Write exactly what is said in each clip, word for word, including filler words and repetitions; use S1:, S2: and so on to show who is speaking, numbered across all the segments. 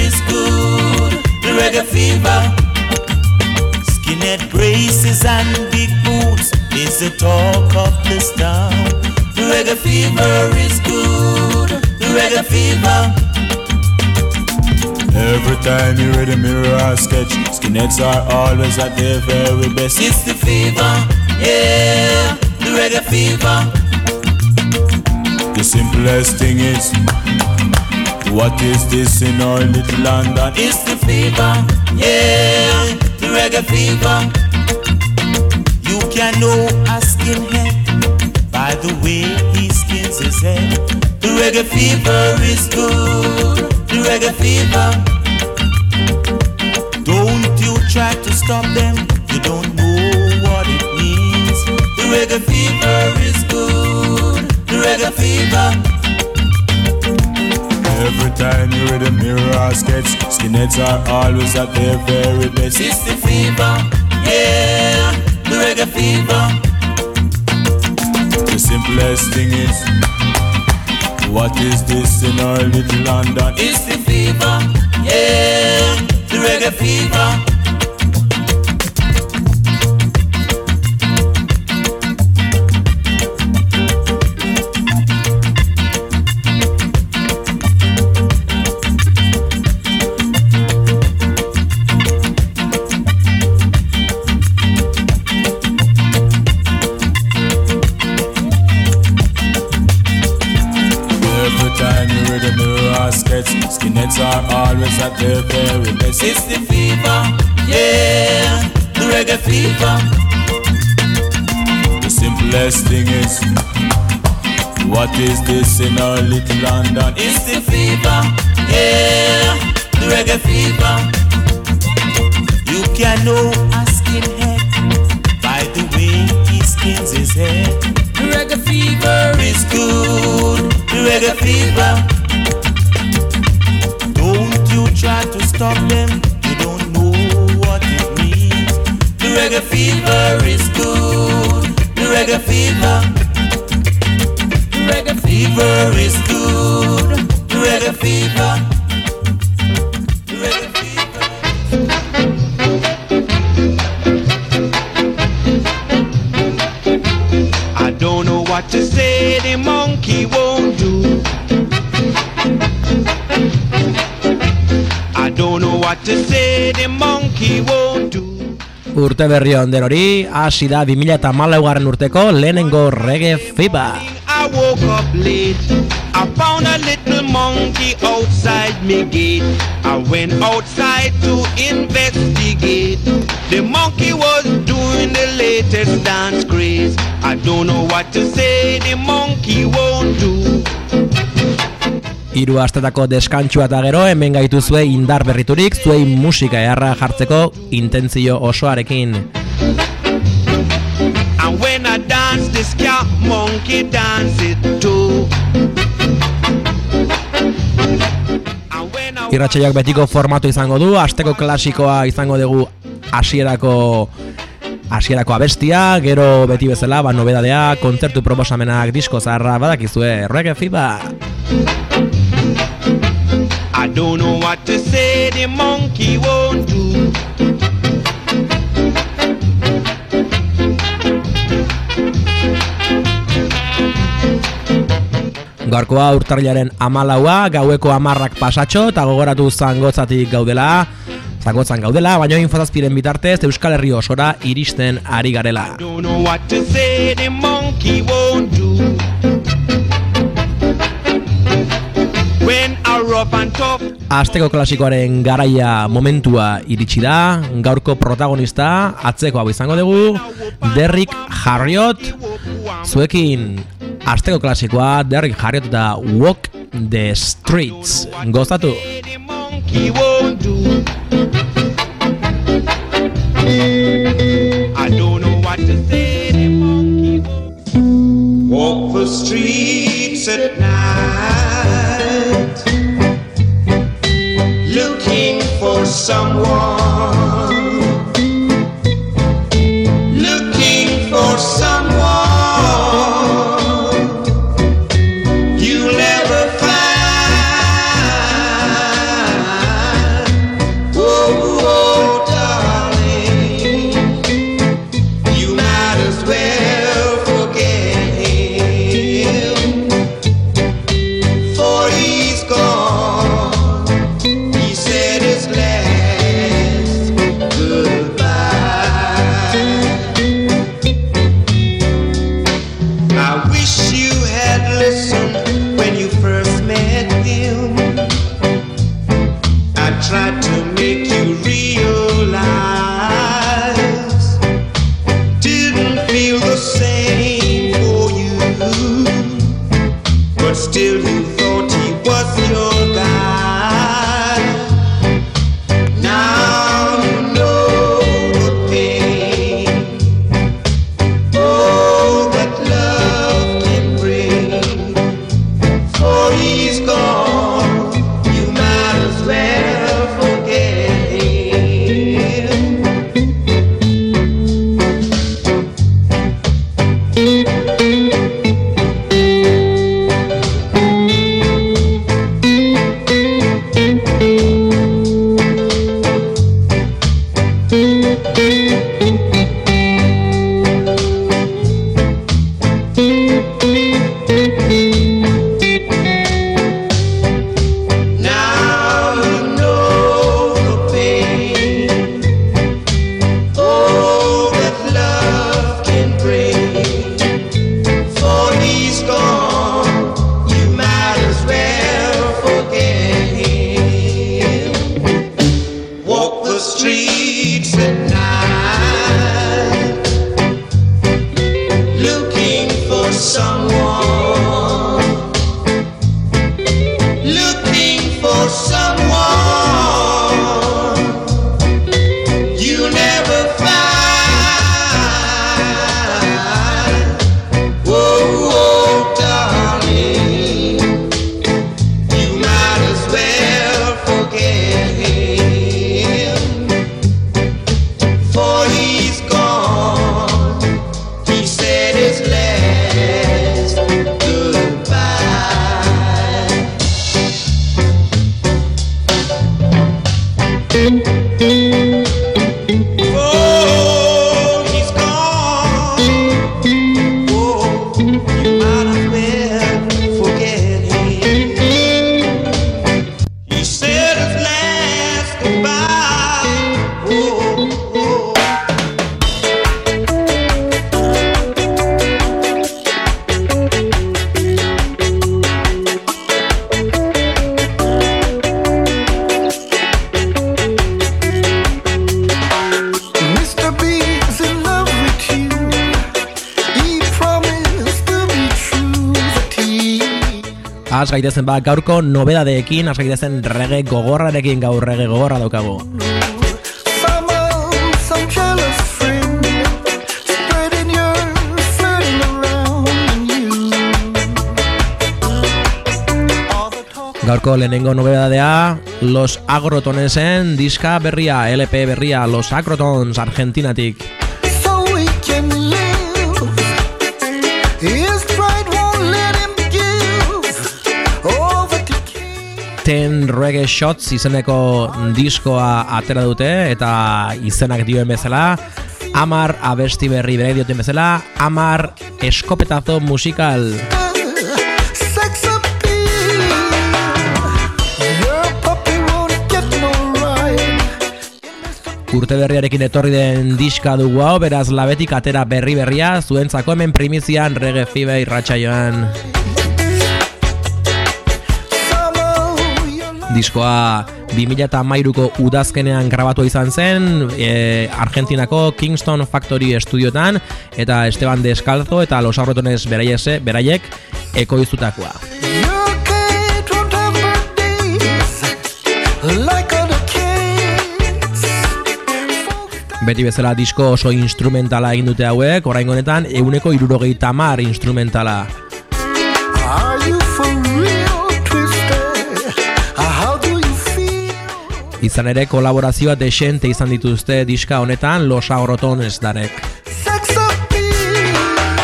S1: is good. The reggae fever. Skinhead braces and big boots is the talk of this town. The reggae fever is good. The reggae fever.
S2: Every time you read a mirror or sketch, skinheads are always at their very best.
S1: It's the fever, yeah, the reggae fever.
S2: The simplest thing is, what is this in our little London?
S1: It's the fever, yeah, the reggae fever. You can know a skinhead by the way he skins his head. The reggae fever is good. The reggae fever. Don't you try to stop them. You don't know what it means. The reggae fever is good. The reggae fever.
S2: Every time you read a mirror or sketch, skinheads are always at their very best.
S1: It's the fever, yeah, the reggae fever.
S2: The simplest thing is, what is this in our little London?
S1: It's the fever, yeah, the reggae fever.
S2: Skinheads are always at their very best.
S1: It's the fever, yeah, the reggae fever.
S2: The simplest thing is, what is this in our little London?
S1: It's the fever, yeah, the reggae fever. You can know a skinhead by the way he skins his head. The reggae fever is good, the reggae fever. Don't you try to stop them, you don't know what it means. The reggae fever is good, the reggae fever. The reggae fever is good, the reggae fever. The reggae
S3: fever. I don't know what to say, the monkey won't do. I don't know what to say, the monkey won't do.
S4: Urte berri on denori, hasi da bi mila hamalaugarren urteko lehenengo reggae fever.
S3: I woke up late, I found a little monkey outside me gate. I went outside to investigate. The monkey was doing the latest dance craze. I don't know what to say, the monkey won't do.
S4: Hiru astetako deskantsua eta gero hemen gaituzue indar berriturik zuei musika eharra jartzeko intentzio osoarekin.
S3: And when I dance the ska monkey dance it too.
S4: Irratsaioak betiko formatu izango du, asteko klasikoa izango dugu hasierako hasierako abestia, gero beti bezala ba nobedadea, kontzertu proposamenak, disko zaharra, badakizue reggae fever.
S3: I don't know what to say, the monkey won't do.
S4: Gaurkoa urtarrilaren hamalaua, gaueko hamarrak pasatxo eta gogoratu Zangotzatik gaudela. Zangotzan gaudela, baina infozazpiren bitartez Euskal Herri osora iristen ari garela.
S3: I don't know what to say, the monkey won't do. When I rough and tough.
S4: Asteko klasikoaren garaia momentua iritsi da, gaurko protagonista atzeko hau izango dugu, Derrick Harriott. Zuekin asteko klasikoa Derrick Harriott da Walk the Streets. Gozatu!
S3: I don't know what to say, the monkey won't. Walk the streets at night, looking for someone, looking for someone you'll never find. tried to make you realize didn't feel the same for you, but still you thought he was your guy. Now you know the pain, oh, that love can bring. For he's gone, you might as well forget him. Now you know the pain, oh, that love can bring. For he's gone, you might as well forget him. Walk the streets at night, looking for someone, looking for someone you never find. Whoa, whoa, darling, you might as well forget him. For he's gone, he said his last goodbye. Oh, he's gone. Oh, you might as well forget him. He said his last goodbye. Oh, oh.
S5: Mister B's in love with you. He promised to be true that he
S4: Az gaitezen ba gaurko nobedadeekin, az gaitezen reggae gogorrarekin, gaur reggae gogorra daukagu.
S5: Somehow, some jealous friend spreading your flirting around you. All the talk
S4: Gaurko lehenengo nobedadea, Los Agrotonesen diska berria, L P berria, Los Agrotons, Argentinatik.
S5: so we can live. His pride won't let him give over to king.
S4: Ten Reggae Shots izeneko diskoa atera dute, eta izenak dioen bezala, Amar abesti berri bere dioten bezala, Amar eskopetazo musikal.
S5: Sex appeal. Your puppy won't get no ride.
S4: Urte berriarekin etorri den diska dugu hau, beraz labetik atera berri berria, zuentzako hemen primizian Reggae Fever irratsaioan.
S5: Somehow you're
S4: Diskoa bi mila hamairuko udazkenean grabatu izan zen, e, Argentinako Kingston Factory estudiotan, eta Esteban Descalzo eta Los Agrotones beraiese, beraiek ekoiztutakoa.
S5: Your kid won't have birthdays like other kids.
S4: Beti bezala disko oso instrumentala egin dute hauek, oraingo honetan ehuneko hirurogeita hamar instrumentala.
S5: Are you for real, Twisted? How do you feel?
S4: Izan ere kolaborazioa desente izan dituzte diska honetan Los Agrotones darek.
S5: Sex appeal.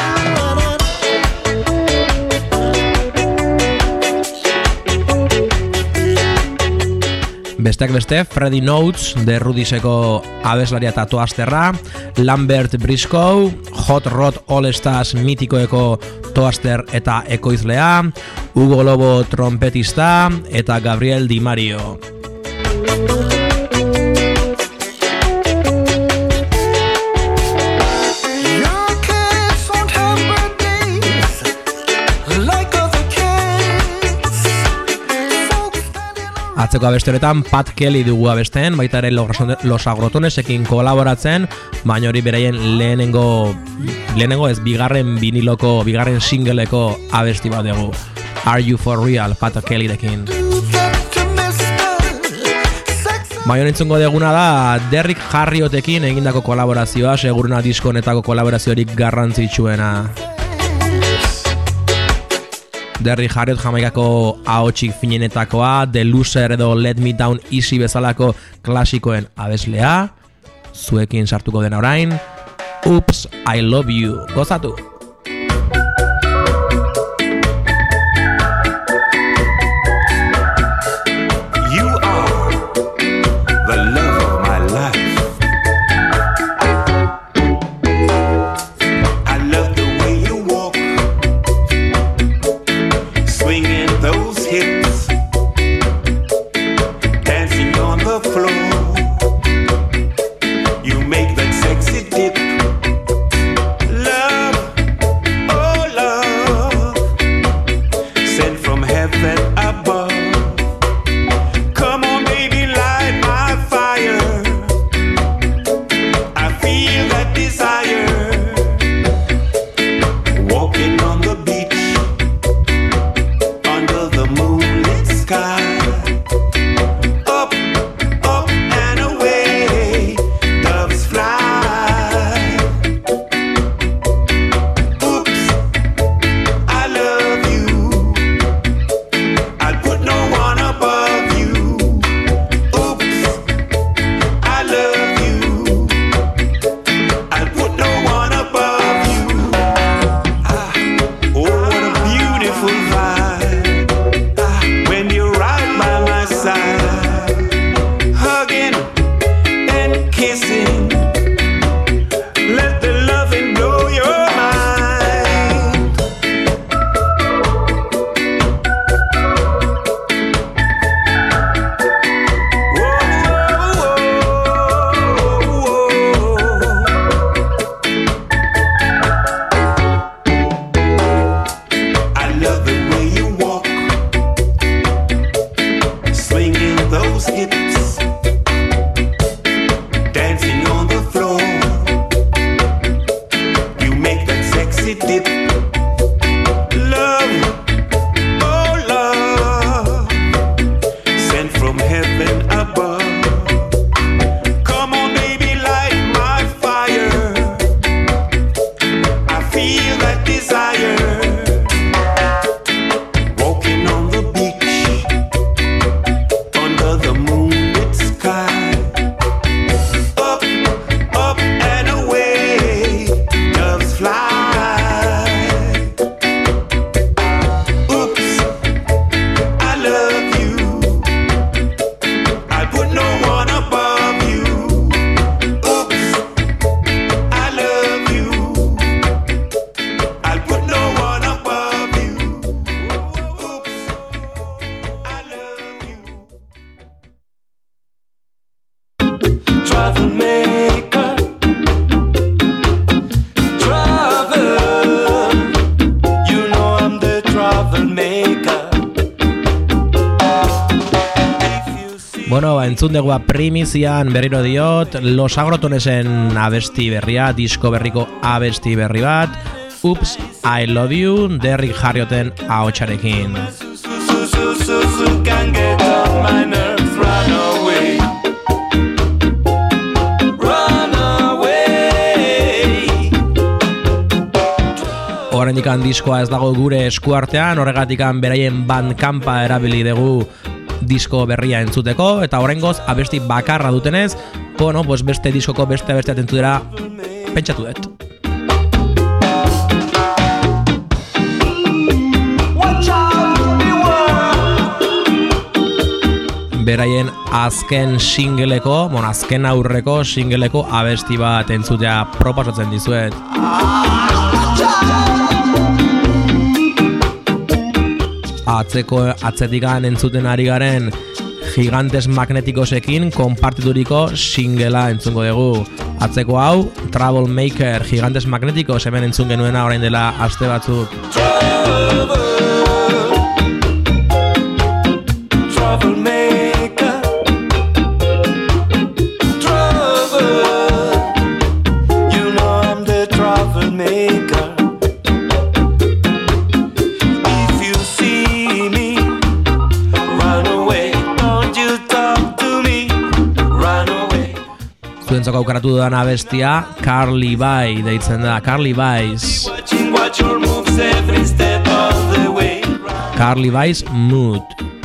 S4: Besteak beste, Freddie Notes, de Rudiseko abeslaria eta toasterra, Lambert Briscoe, Hot Rod All Stars mitikoeko toaster eta ekoizlea, Hugo Lobo trompetista eta Gabriel Di Mario. Atzeko abeste honetan Pat Kelly dugu abesten, baita ere Los Agrotonesekin kolaboratzen, baina hori beraien lehenengo, lehenengo ez bigarren viniloko, bigarren singleko abesti bat dugu. Are You For Real, Pat Kelly dekin. Baina nintzungo deguna da Derrick Harriotekin egindako kolaborazioa, seguruna disko honetako kolaboraziorik garrantzitsuena. Derrick Harriot Jamaikako ahotsik finenetakoa, The Loser edo Let Me Down Easy bezalako klasikoen abeslea, zuekin sartuko dena orain, Oops, I Love You, gozatu! Entzun degua primizian berriro diot, Los Agrotonesen abesti berria, disko berriko abesti berri bat, Oops, I Love You, Derrick Harrioten ahotsarekin. Horrendikan diskoa ez dago gure eskuartean, horregatikan beraien Bandcampa erabili dugu disko berria entzuteko, eta oraingoz abesti bakarra dutenez, bueno, pues beste diskoko beste abestia entzutera pentsatu dut. Beraien azken singleko, bueno, azken aurreko singleko abesti bat entzutea proposatzen dizuet. Atzeko atzetikan entzuten ari garen Gigantes Magnetikosekin konpartituriko singela entzungo dugu. Atzeko hau Troublemaker Gigantes Magnetikos hemen entzun genuena orain dela aste batzuk. Troublemaker zuentzako aukeratu dudan abestia Carly Bai deitzen da. Carly Bai's Carly Bai's Mood.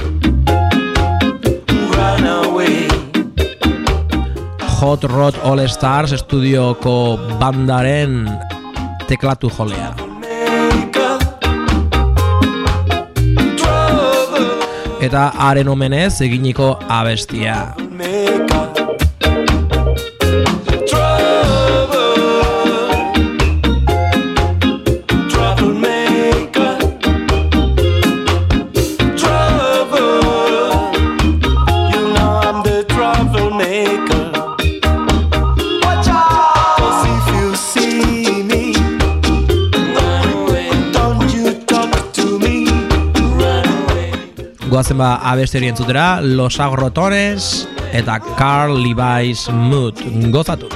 S4: Hot Rod All Stars estudioko bandaren teklatu jolea. Eta haren omenez eginiko abestia. Goazen ba abesteri entzutera, Los Agrotones eta Carly Bai's Mood. Gozatu!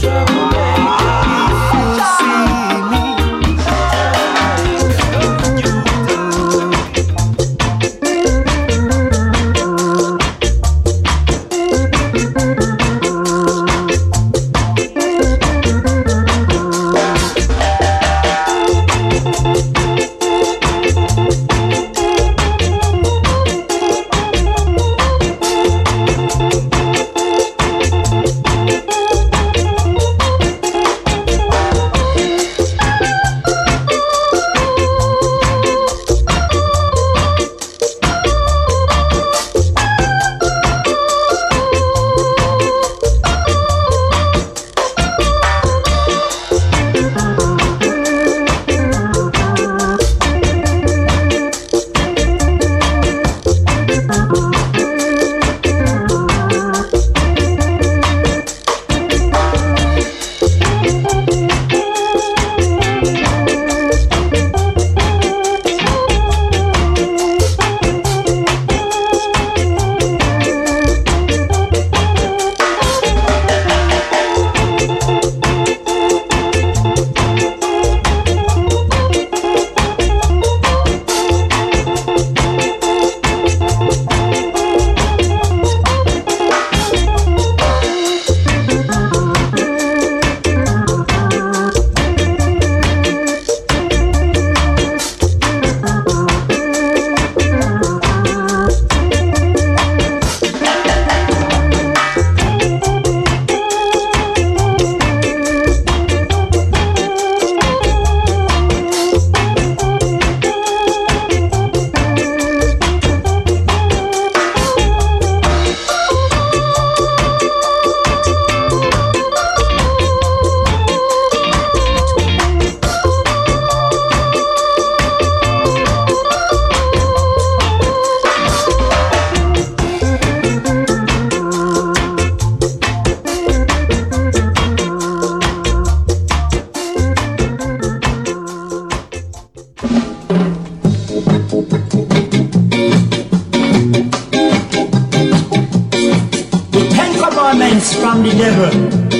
S6: From the devil.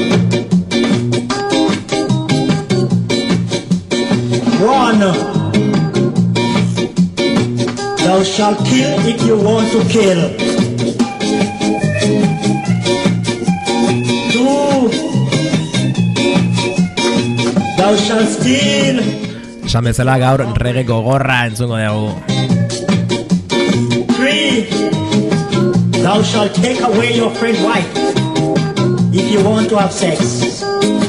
S6: One, thou shalt kill if you want to kill. Two, thou shalt steal.
S4: Esan bezala gaur reggae gogorra entzungo dugu.
S6: Three, thou shalt take away your friend's wife if you want to have sex.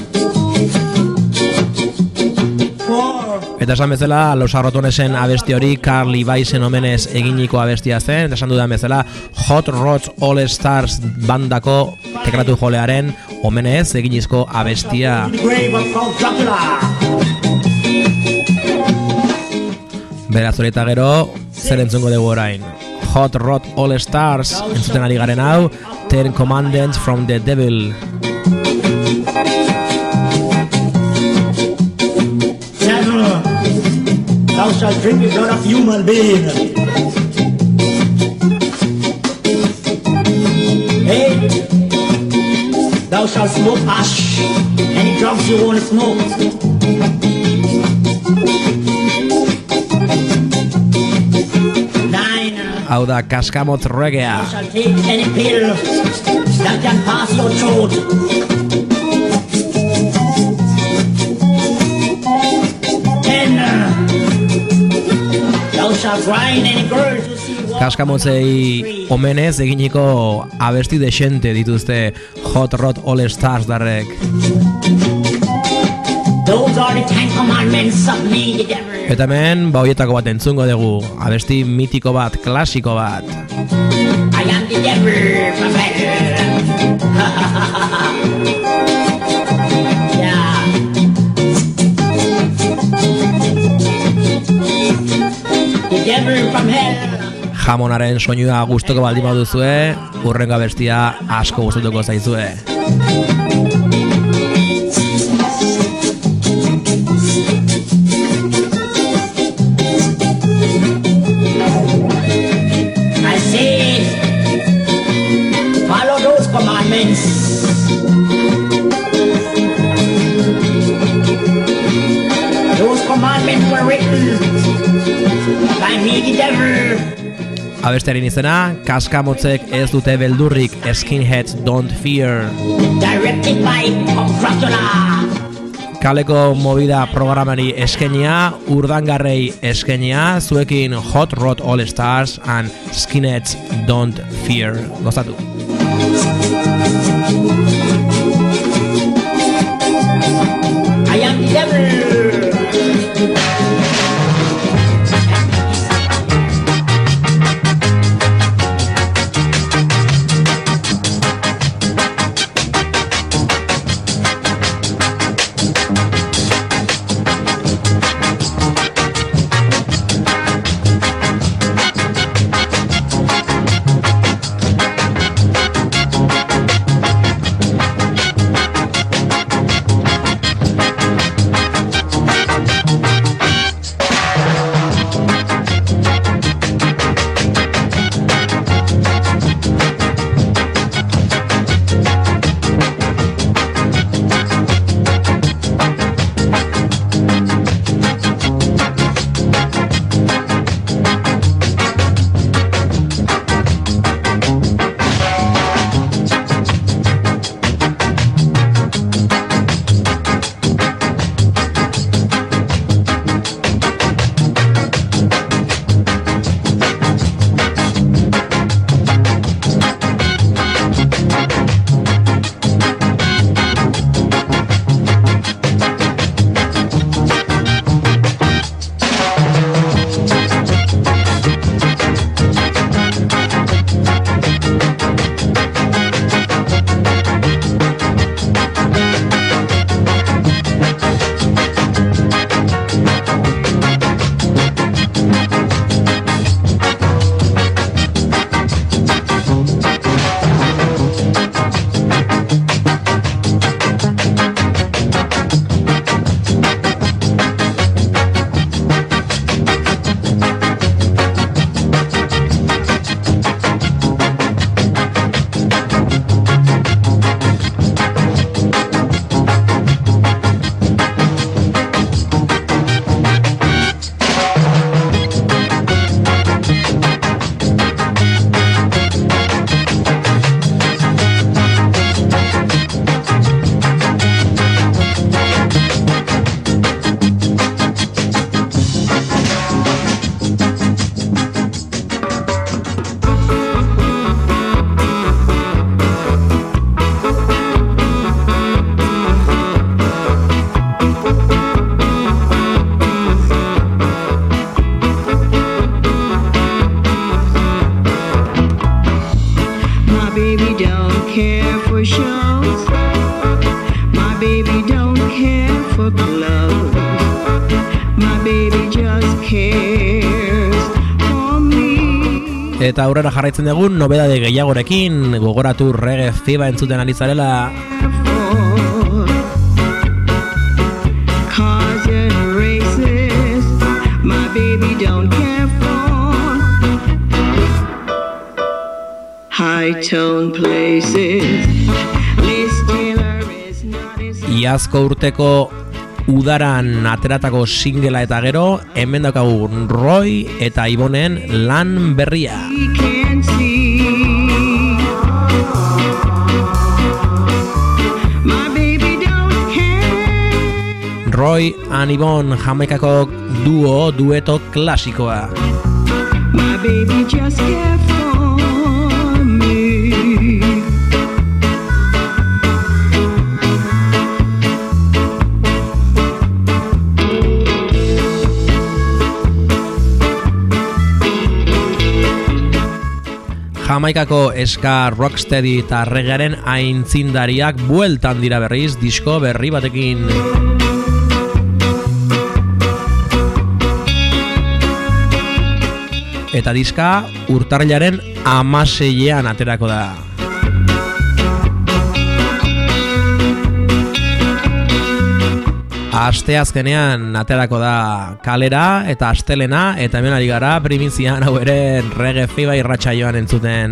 S6: Four.
S4: Eta esan bezala, Los Agrotonesen abesti hori Carly Baisen omenez eginiko abestia zen. Eta esan dudan bezala, Hot Rods All Stars bandako teklatu jolearen omenez eginizko abestia. Beraz hori eta gero, zer entzungo dugu orain. Hot Rod All Stars entzuten ari garen hau, Ten Commandments from the Devil.
S6: Seven, thou shalt drink the blood of human being. Eight, thou shalt smoke hash, any drugs you want to smoke.
S4: Hau da kaskamotz reggaea.
S6: Thou shalt take any pill that can pass your throat. stop crying, any girls who see walk
S4: Kaskamotzei omenez eginiko abesti desente dituzte Hot Rod All Stars darrek.
S6: Those are the Ten Commandments of me, the devil.
S4: Eta hemen, ba hoietako bat entzungo dugu, abesti mitiko bat, klasiko bat.
S6: I am the devil from hell. Yeah. The devil from hell.
S4: Jamonaren soinua gustuko baldin baduzue, hurrengo abestia asko gustatuko zaizue.
S6: Commandments. Those commandments were written by me, the devil.
S4: Abestearen izena, Kaskamotzek ez dute beldurrik, Skinheads Don't Fear.
S6: Directed by Dracula.
S4: Kaleko movida programari eskenia, urdangarrei eskenia, zuekin Hot Rod All Stars and Skinheads Don't Fear. Gozatu.
S6: I am the devil.
S4: Eta aurrera jarraitzen dugu nobedade gehiagorekin, gogoratu reggae fiba entzuten ari zarela. Iazko urteko udaran ateratako singela eta gero, hemen daukagu Roy eta Ibonen lan berria. Roy and Ibon, Jamaikako duo, dueto klasikoa.
S7: My baby just cared for me.
S4: Jamaikako ska, rocksteady eta reggaearen aintzindariak bueltan dira berriz disko berri batekin. Eta diska urtarrilaren hamaseian aterako da. Asteazkenean aterako da kalera eta astelena, eta hemen ari gara primizian hau ere Reggae Fever irratsaioan entzuten.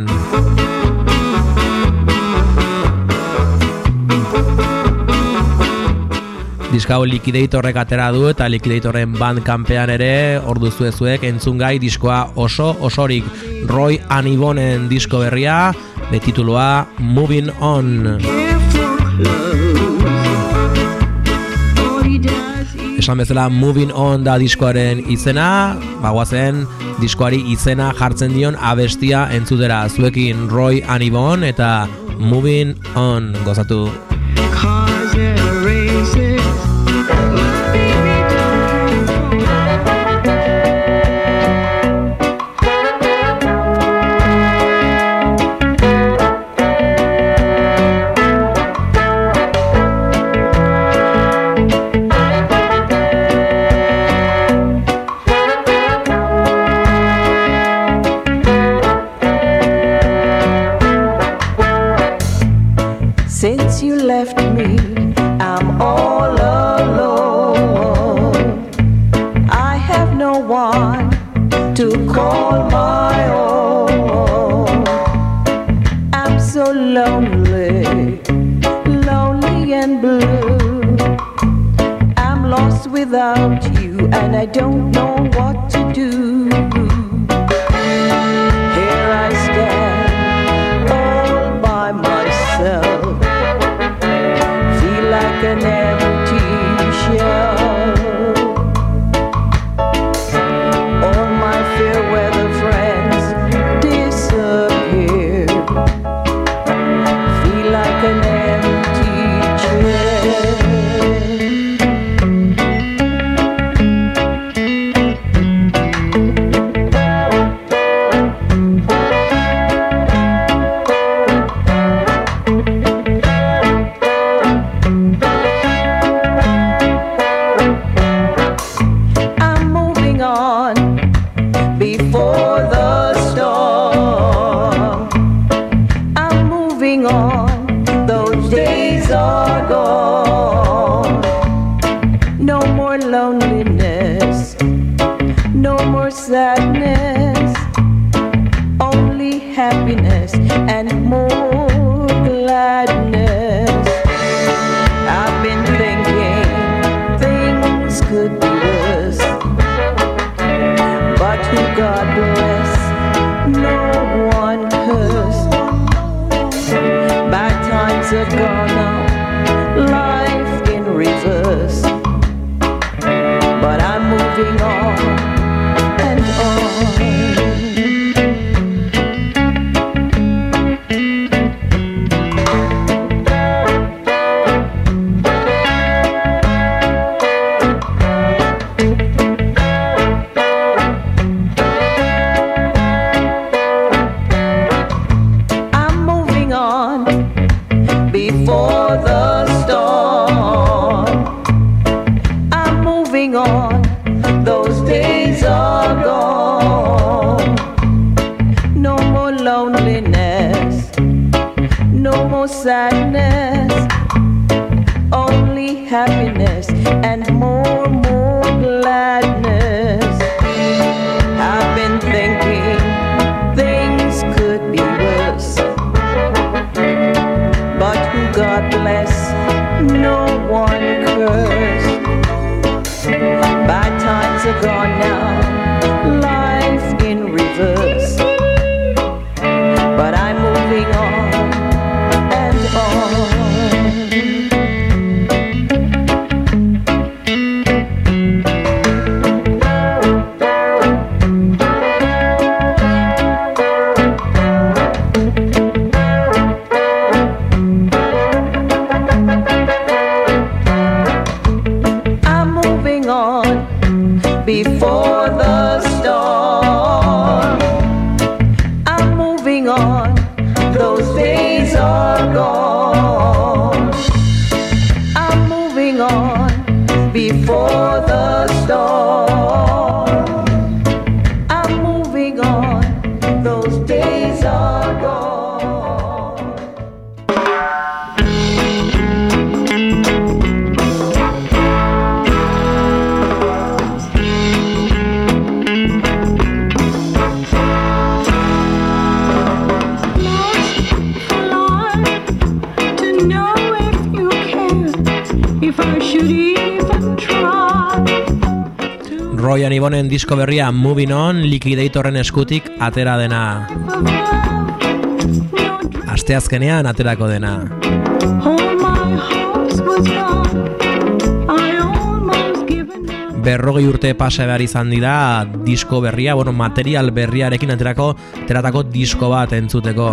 S4: Diska hau Liquidatorrek atera du eta Liquidatorren Bandcampean ere hor duzuezuek entzungai diskoa oso osorik. Roy Anibonen disko berria, betitulua Moving On. Esan bezala Moving On da diskoaren izena, bagoazen diskoari izena jartzen dion abestia entzutera. Zuekin Roy Anibon eta Moving On gozatu.
S8: Since you left me, I'm all alone. I have no one to call my own. I'm so lonely, lonely and blue. I'm lost without you and I don't know what to do. Here I stand all by myself, like an empty shell. All my fair weather friends disappear. Feel like an empty chair. Sadness, only happiness and more gladness. I've been thinking things could be worse, but who God bless, no one cursed. Bad times are gone now, life in reverse, but I'm moving on and on. I'm moving on before the storm. I'm moving on, those days are gone. No more loneliness, no more sadness, only happiness and more, more gladness. I've been thinking things could be worse, but who God bless, no one cursed. Bad times are gone now, life in reverse, but I'm moving on and on.
S4: Roy Anibonen disko berria Moving On Liquidatorren eskutik atera dena. Asteazkenean aterako dena. Berrogei urte pasa behar izan dira disko berria, bueno, material berriarekin aterako teratako disko bat entzuteko.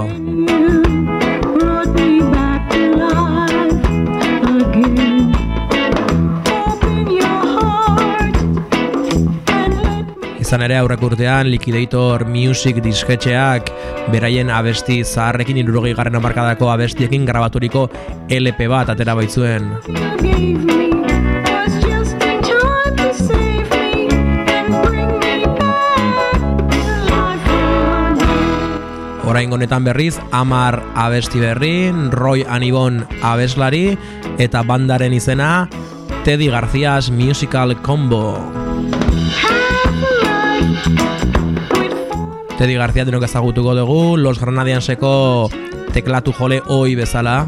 S4: Izan ere aurrek urtean Liquidator Music disketxeak beraien abesti zaharrekin hirurogei garren hamarkadako abestiekin grabaturiko L P bat atera baitzuen. Oraingo honetan berriz hamar abesti berri, Roy Anibon abeslari eta bandaren izena Teddy Garcia's Musical Combo. Teddy García denok ezagutuko dugu, Los Granadianseko teklatu jole oi bezala.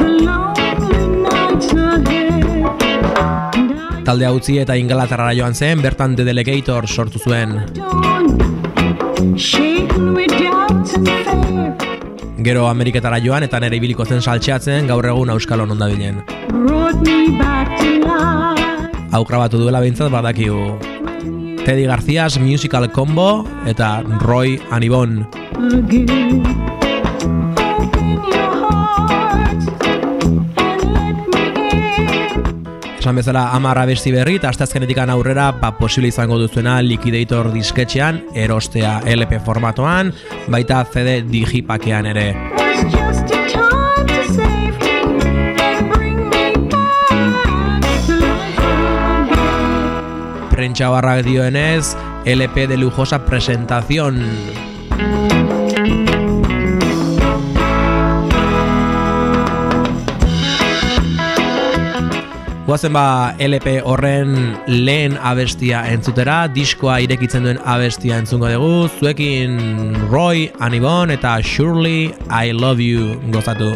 S4: Talde utzi eta Ingalaterrara joan zen, bertan The Delegator sortu zuen. Gero Ameriketara joan eta nere ibiliko zen saltxeatzen, gaur egun Auskalo ondabilen. Hau grabatu duela behintzat badakigu. Teddy Garcia's Musical Combo eta Roy Anibon. Esan bezala hamar abesti berri eta asteazkenetikan aurrera ba, posible izango duzuena Liquidator disketxean erostea L P formatoan, baita C D digipakean ere. Prentsa barrak dioenez, L P de lujosa presentación. Guazen ba L P horren lehen abestia entzutera, diskoa irekitzen duen abestia entzungo dugu, zuekin Roy Anibon eta Surely I Love You gozatu.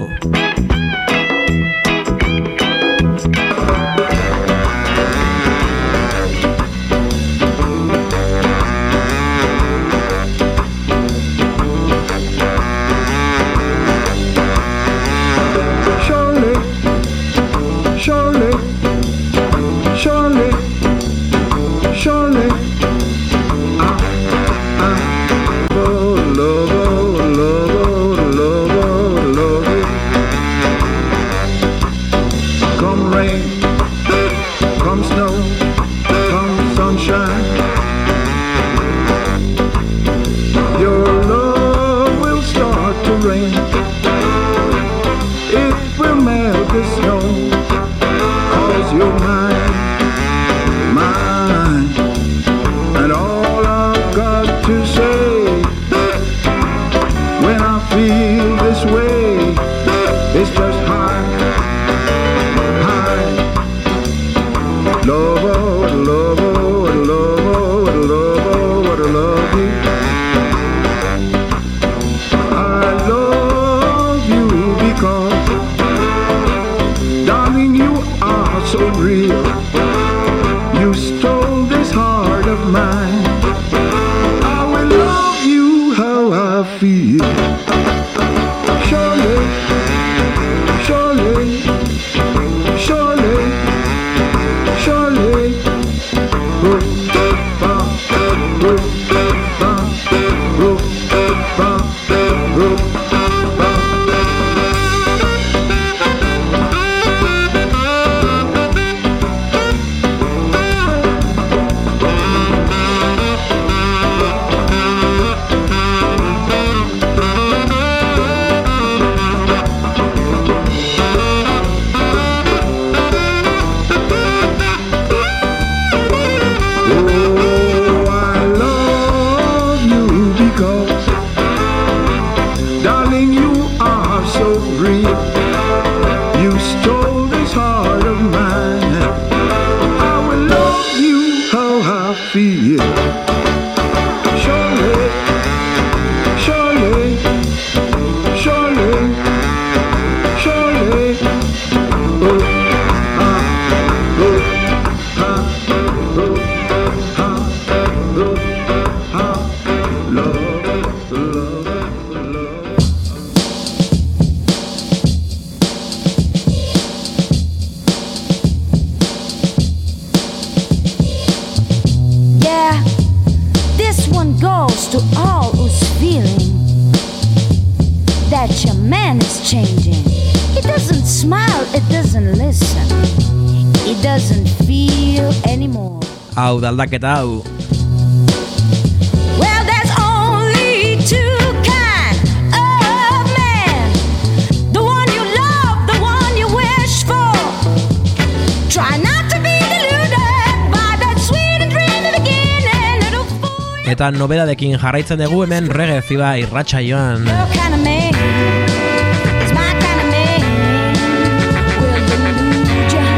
S9: smile, it doesn't listen. It doesn't feel anymore.
S4: Hau da aldaketa hau.
S9: Well, there's only two kind of man. The one you love, the one you wish for. Try not to be deluded by that sweet and dreamy beginning, little fool.
S4: Eta nobedadekin jarraitzen dugu hemen Reggae Fiba irratsaioan.
S9: Your kind of man is my kind of man. Will delude ya.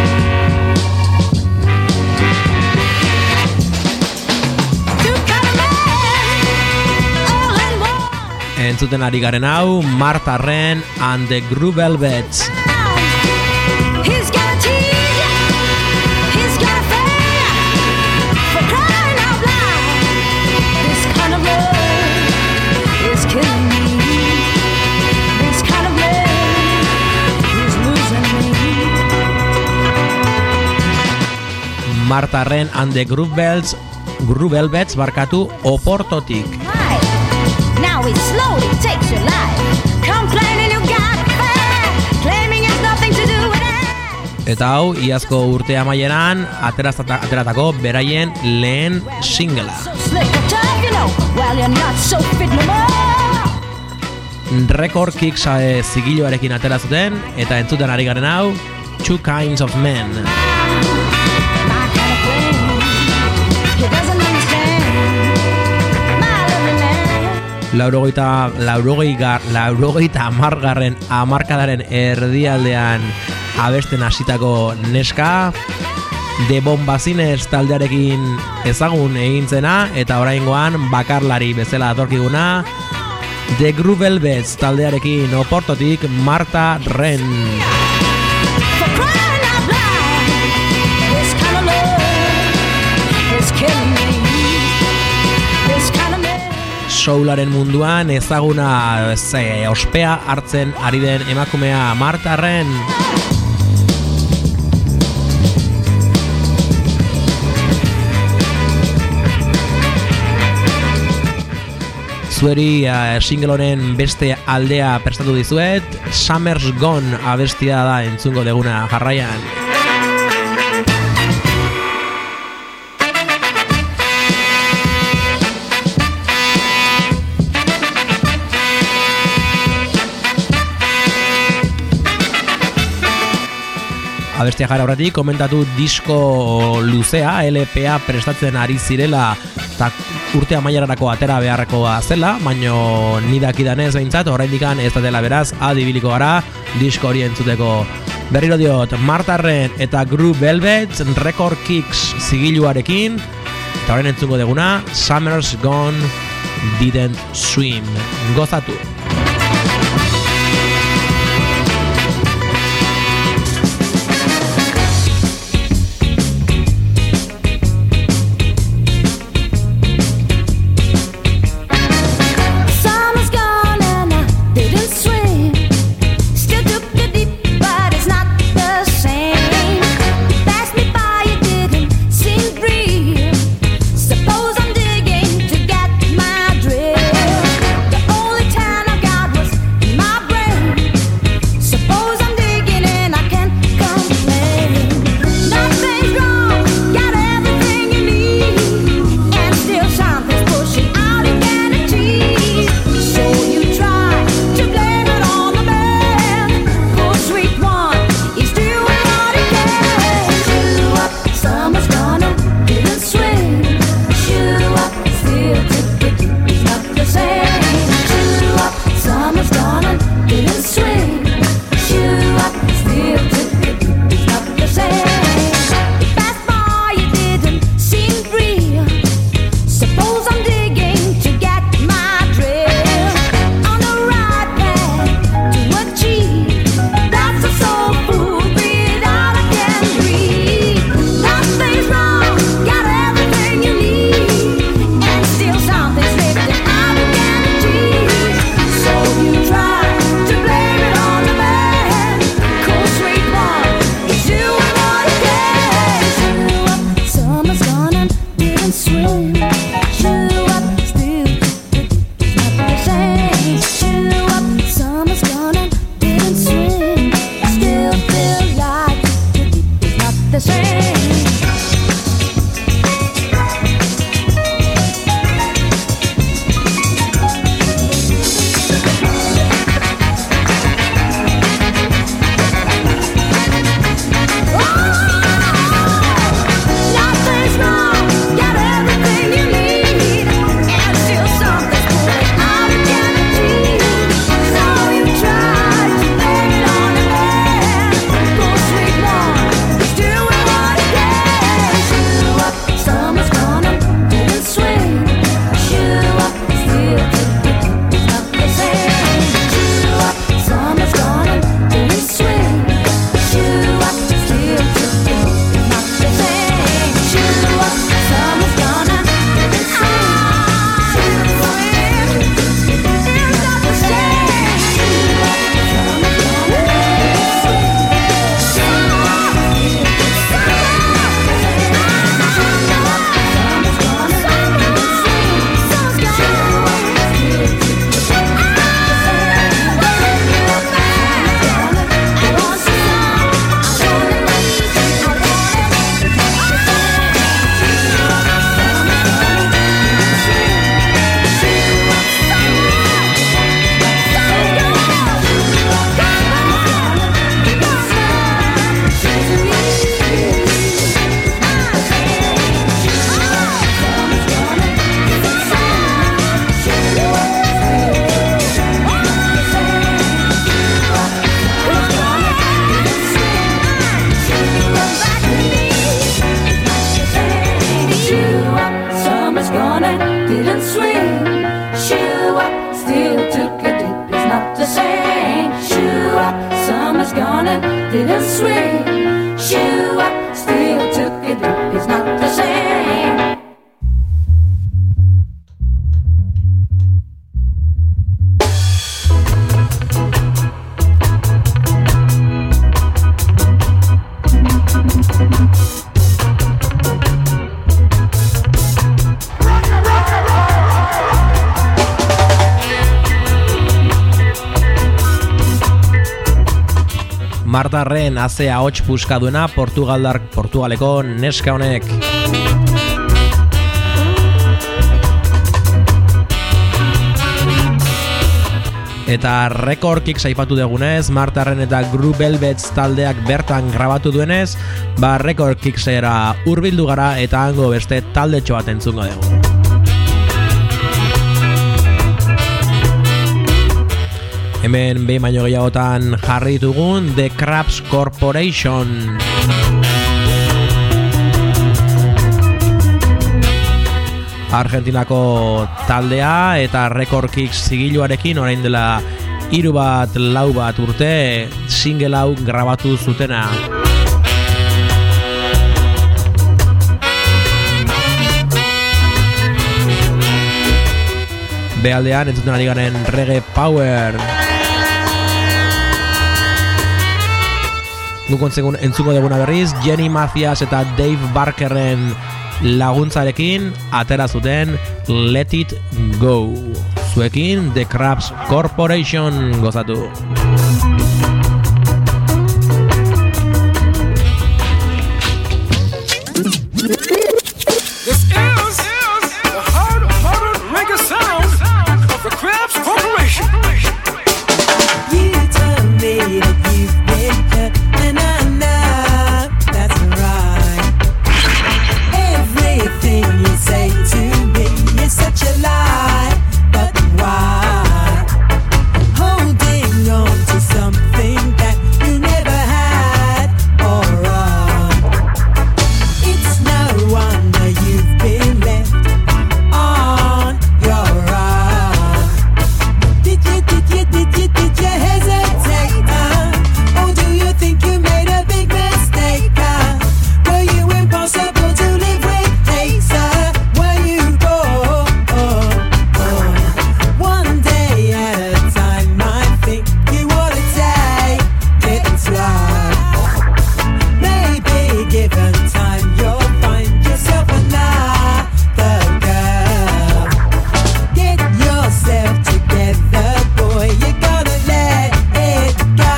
S9: Two kind of man, all in one.
S4: Entzuten ari garen hau, Martha Wren and the Groove Velvets.
S9: He's gonna tease ya. He's gonna fail ya. For crying out loud, this kind of love is killing me. This kind of love is losing me.
S4: Martha Wren and the Groove Velvets, Groove Velvets barkatu Oportotik.
S9: Right. Now it slowly takes your life. Complaining you got fat. Claiming it's nothing to do with it.
S4: Eta hau, iazko urte amaieran aterazata- ateratako beraien lehen singela.
S9: So slick or tough, you know. Well, you're not so fit no more.
S4: Record Kicks eh, zigiloarekin atera zuten eta entzuten ari garen hau, Two Kinds of Men.
S9: My kind of friend, he doesn't understand. My lovely man.
S4: Laurogeita, laurogei gar, laurogeita amargarren amarkadaren erdialdean abesten hasitako neska, The Bombazines taldearekin ezagun egin zena eta oraingoan bakarlari bezala datorkiguna, The Groove Velvets taldearekin Oportotik Martha Wren.
S9: For crying out loud, this kind of love is killing me. This kind of man.
S4: Soularen munduan ezaguna ze, ospea hartzen ari den emakumea Martha Wren. Zueri uh, single honen beste aldea prestatu dizuet, Summer's Gone abestia da entzungo deguna jarraian. Abestia jara horretik komentatu disko luzea, L P A prestatzen ari zirela eta urte amaierarako atera beharrekoa zela, baino ni dakidanez behintzat oraindikan ez da dela, beraz adibiliko gara disko hori entzuteko. Berriro diot, Martha Wren eta Groove Velvets Record Kicks zigiluarekin eta horren entzungo deguna Summer's Gone Didn't Swim. Gozatu!
S9: Summer's gone and I didn't swim. Still took the deep, but it's not the same. Passed me by, it didn't seem real. Suppose I'm digging to get my drill. The only time I've got was gone and didn't swing. Shoe up, still took it up, it's not the same.
S4: Martarren haze ahots puska duena Portugaldar Portugaleko neska honek. Eta Record Kicks aipatu dugunez, Martarren eta Groove Velvets taldeak bertan grabatu duenez, ba Record Kicksera hurbildu gara eta hango beste taldetxo bat entzungo dugu. Hemen behin baino gehiagotan jarri dugun The Krabs Corporation. Argentinako taldea eta Record Kicks zigiluarekin orain dela hiru bat lau bat urte single hau grabatu zutena. Bealdean entzuten ari garen reggae power. Guk entzuko duguna berriz, Jenny Mathias eta Dave Barkerren laguntzarekin atera zuten Let It Go. Zuekin The Krabs Corporation gozatu.
S10: This is the hard-hearted reggae sound of the Krabs Corporation.
S11: You tell me that you've been hurt, and I know that's right. Everything you say to me is such a lie, but why? Holding on to something that you never had, alright. It's no wonder you've been left on your own. Did you, did you, did you, did you hesitate? Uh? Or do you think you made a big mistake? Uh? Were you impossible to live with? Hey, sir, were you born? Oh, oh. One day at a time, I think you ought to take it slow. Maybe given time, you'll find yourself another girl. Get yourself together, boy, you gotta let it go.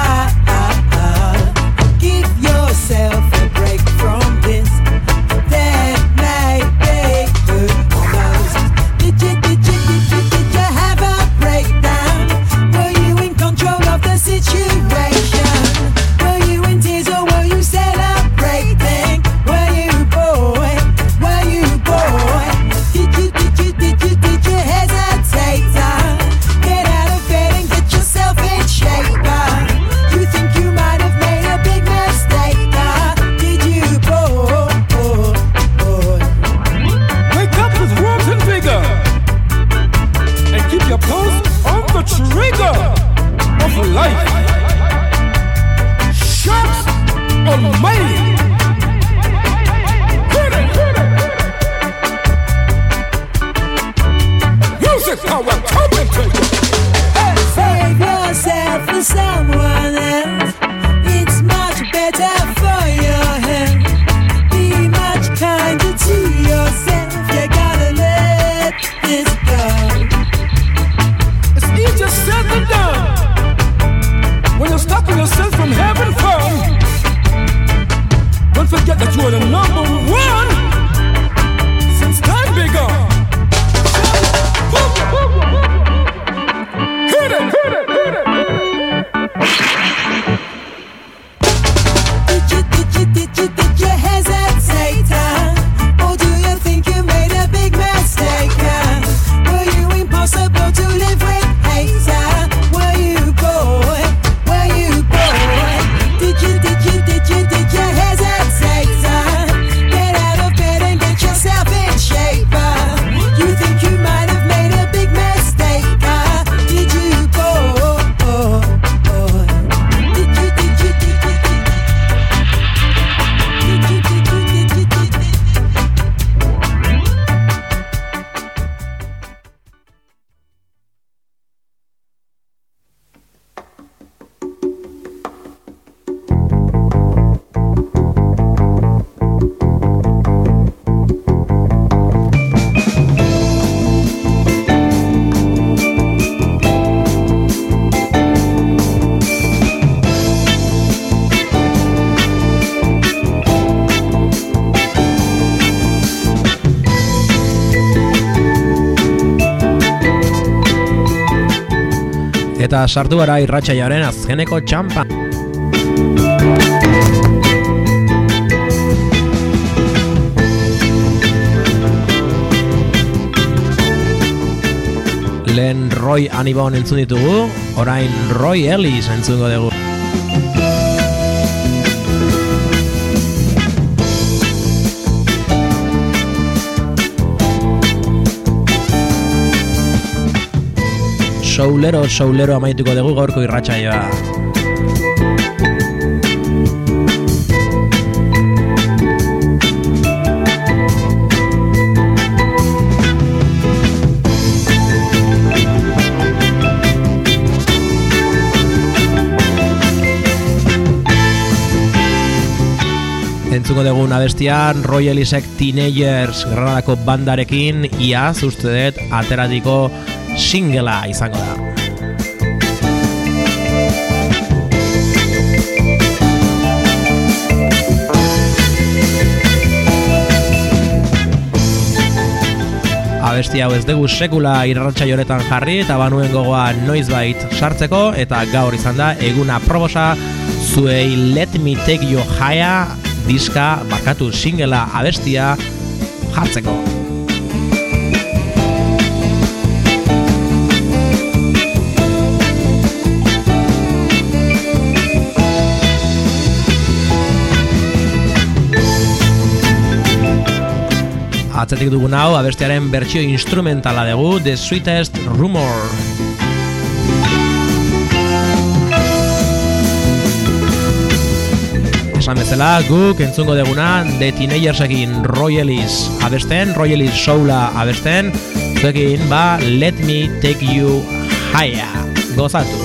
S11: Give yourself a break from this, then maybe who knows? Did you, did you, did you, did you have a breakdown? Were you in control of the situation? Were you in tears or were you celebrating? Were you boy? Were you boy? Did you, did you, did you, did you hesitate? Uh, Get out of bed and get yourself in shape. Uh, You think you might have made a big mistake? Uh, Did you, boy? boy?
S10: Wake up with warmth and vigor, and keep your pulse on the trigger of life. Sharks are made. Hit it, hit it. Music power coming to you.
S11: Save yourself for someone else. It's much better for your health. Be much kinder to yourself. You gotta let this go.
S10: It's easier said than done when you're stopping yourself from having fun. Don't forget that you are the number one since time begun. Hit it, hit it, hit it.
S11: Did you, did you, did you, did you hesitate? Uh? Or do you think you made a big mistake? Uh? Were you impossible to live with? Hey, uh, were you boy? Were you boy? Did you, did you, did you, did you hesitate? Uh? Get out of bed and get yourself in shape. Uh? You think you might have made a big mistake? Uh? Did you, boy? Did you, did you,
S4: Eta sartu gara irratsaioaren azkeneko txampa. Lehen Roy Anibon entzun ditugu, orain Roy Ellis entzungo dugu. Soulero, soulero amaituko dugu gaurko irratsaioa. Entzuko dugun abestian Roy Ellisek Teenagers Granadako bandarekin iaz uste dut ateratiko singela izango da. Abesti hau ez dugu sekula irratsaioretan jarri eta banuen gogoa noizbait sartzeko eta gaur izan da eguna proposa zuei Let Me Take You Higher diska barkatu singela abestia jartzeko. Atzetik dugun hau abestiaren bertsio instrumentala dugu The Sweetest Rumor. Esan bezala, guk entzungo deguna The Teenagersekin Roy Ellis abesten, Roy Ellis soula abesten, zuekin ba Let Me Take You Higher. Gozatu!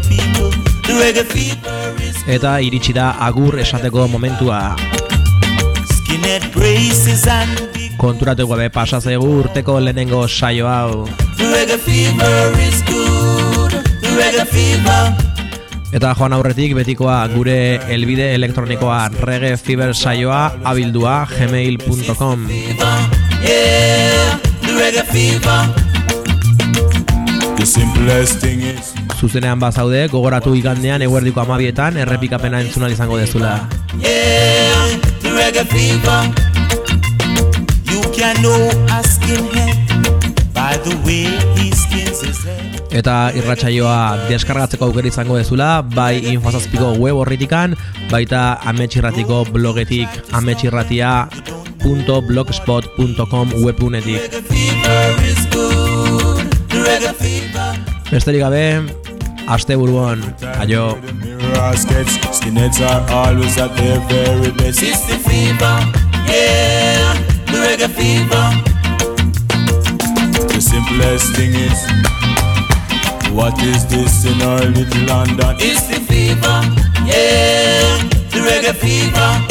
S4: Eta iritsi da agur esateko momentua.
S1: skinhead braces and big.
S4: Konturatu gabe pasa zaigu urteko lehenengo saio hau.
S1: The reggae fever is good. The reggae fever.
S4: Eta joan aurretik betikoa gure helbide elektronikoa reggaefever saioa abildua gmail punto com.
S1: Yeah, the reggae fever.
S2: The simplest thing is
S4: Zuzenean bazaude, gogoratu igandean eguerdiko amabietan errepikapena entzunal izango dezula.
S1: Yeah, the reggae fever. You can know a skinhead by the way he skins his head.
S4: Eta irratsaioa deskargatzeko aukera izango dezula, bai infozazpiko web horritikan, baita ametxirratiko blogetik ametxirratia punto blogspot punto com webunetik. Besterik gabe, aste buruan, aio.
S2: Skinheads are always at their very best.
S1: It's the fever, yeah, the reggae fever.
S2: The simplest thing is, what is this in our little London?
S1: It's the fever, yeah, the reggae fever.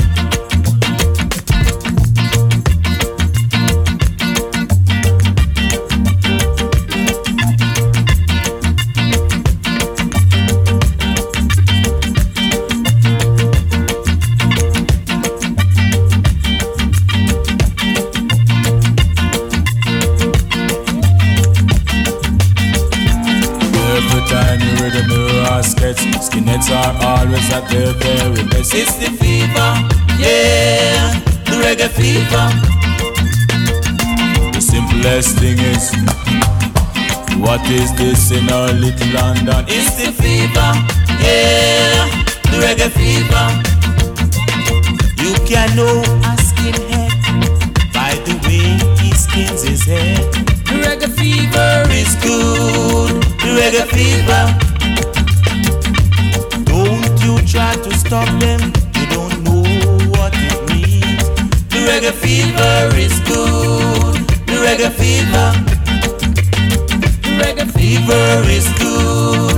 S2: Skinheads are always at their very best.
S1: It's the fever, yeah, the reggae fever.
S2: The simplest thing is, what is this in our little London?
S1: It's the fever, yeah, the reggae fever. You can know a skinhead by the way he skins his head. The reggae fever is good, the reggae fever. Don't you try to stop them, you don't know what it means. The reggae fever is good, the reggae fever. The reggae fever is good.